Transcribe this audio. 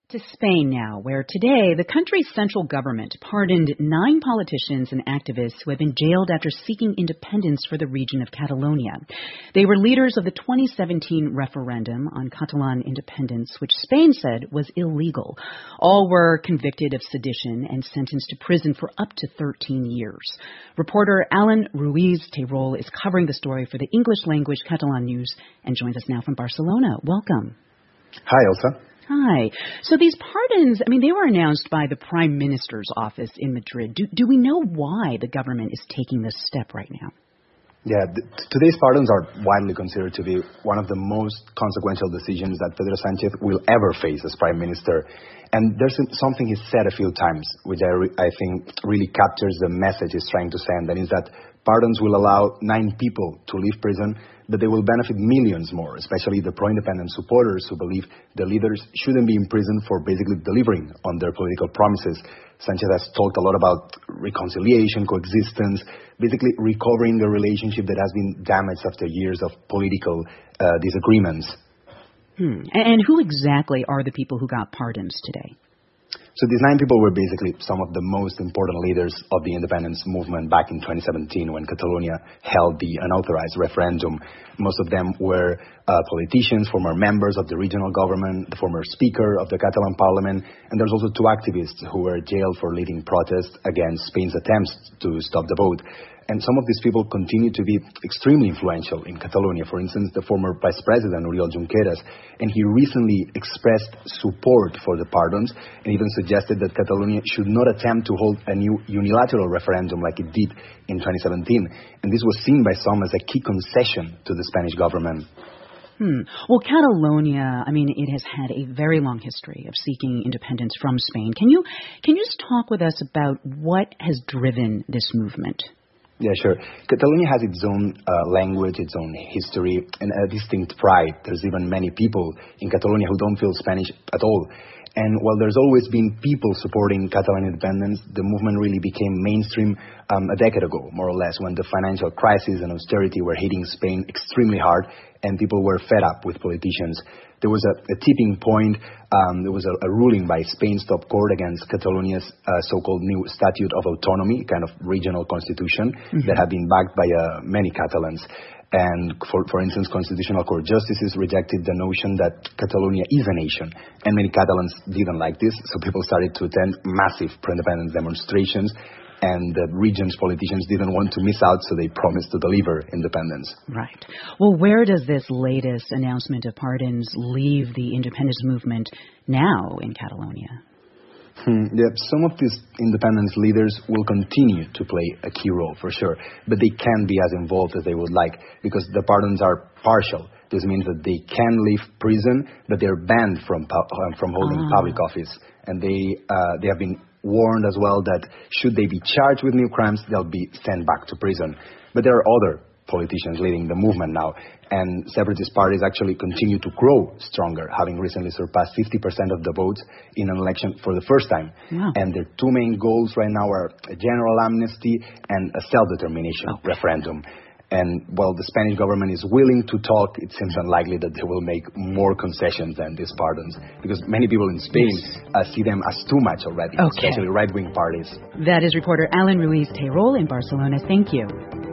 To Spain now, where today the country's central government pardoned 9 politicians and activists who had been jailed after seeking independence for the region of Catalonia. They were leaders of the 2017 referendum on Catalan independence, which Spain said was illegal. All were convicted of sedition and sentenced to prison for up to 13 years. Reporter Alan Ruiz Teirol is covering the story for the English-language Catalan News and joins us now from Barcelona. Welcome. Hi, Elsa. Hi. So these pardons, they were announced by the Prime Minister's office in Madrid. Do we know why the government is taking this step right now? Yeah, today's pardons are widely considered to be one of the most consequential decisions that Pedro Sánchez will ever face as Prime Minister. And there's something he said a few times, which I think really captures the message he's trying to send, and is that pardons will allow 9 people to leave prison, but they will benefit millions more, especially the pro-independence supporters who believe the leaders shouldn't be in prison for basically delivering on their political promises. Sánchez has talked a lot about reconciliation, coexistence, basically recovering the relationship that has been damaged after years of political disagreements. And who exactly are the people who got pardons today? So these 9 people were basically some of the most important leaders of the independence movement back in 2017 when Catalonia held the unauthorized referendum. Most of them were politicians, former members of the regional government, the former speaker of the Catalan parliament, and there's also 2 activists who were jailed for leading protests against Spain's attempts to stop the vote. And some of these people continue to be extremely influential in Catalonia. For instance, the former Vice President, Oriol Junqueras, and he recently expressed support for the pardons and even suggested that Catalonia should not attempt to hold a new unilateral referendum like it did in 2017. And this was seen by some as a key concession to the Spanish government. Well, Catalonia, it has had a very long history of seeking independence from Spain. Can you just talk with us about what has driven this movement? Yeah, sure. Catalonia has its own language, its own history, and a distinct pride. There's even many people in Catalonia who don't feel Spanish at all. And while there's always been people supporting Catalan independence, the movement really became mainstream a decade ago, more or less, when the financial crisis and austerity were hitting Spain extremely hard and people were fed up with politicians. There was a tipping point. There was a ruling by Spain's top court against Catalonia's so-called new Statute of Autonomy, kind of regional constitution that had been backed by many Catalans. And for instance, Constitutional Court justices rejected the notion that Catalonia is a nation. And many Catalans didn't like this, so people started to attend massive pro-independence demonstrations. And the region's politicians didn't want to miss out, so they promised to deliver independence. Right. Well, where does this latest announcement of pardons leave the independence movement now in Catalonia? Yeah, some of these independence leaders will continue to play a key role, for sure, but they can't be as involved as they would like because the pardons are partial. This means that they can leave prison, but they're banned from holding public office. And they have been warned as well that should they be charged with new crimes, they'll be sent back to prison. But there are other politicians leading the movement now, and separatist parties actually continue to grow stronger, having recently surpassed 50% of the votes in an election for the first time. Wow. And their 2 main goals right now are a general amnesty and a self-determination referendum. And while the Spanish government is willing to talk, it seems unlikely that they will make more concessions than these pardons, because many people in Spain see them as too much already, especially right-wing parties. That is reporter Alan Ruiz Teirol in Barcelona. Thank you.